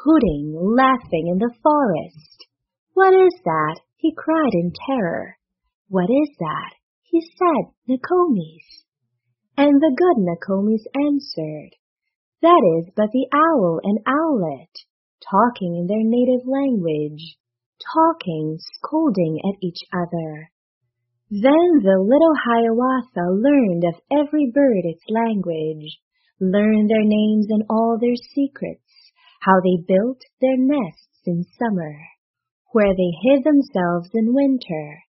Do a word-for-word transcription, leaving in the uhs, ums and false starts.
hooting, laughing in the forest. "What is that?" he cried in terror. "What is that?" he said, "Nokomis." And the good Nokomis answered, "That is but the owl and owlet, talking in their native language, talking, scolding at each other." Then the little Hiawatha learned of every bird its language, learned their names and all their secrets, how they built their nests in summer, where they hid themselves in winter,